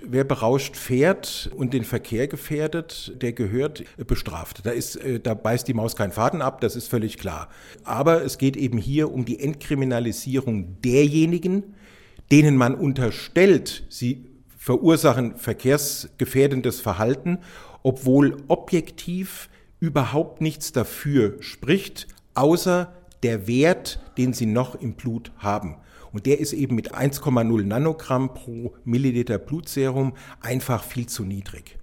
wer berauscht fährt und den Verkehr gefährdet, der gehört bestraft. Da beißt die Maus keinen Faden ab, das ist völlig klar. Aber es geht eben hier um die Entkriminalisierung derjenigen, denen man unterstellt, sie verursachen verkehrsgefährdendes Verhalten, obwohl objektiv überhaupt nichts dafür spricht, außer der Wert, den sie noch im Blut haben. Und der ist eben mit 1,0 Nanogramm pro Milliliter Blutserum einfach viel zu niedrig.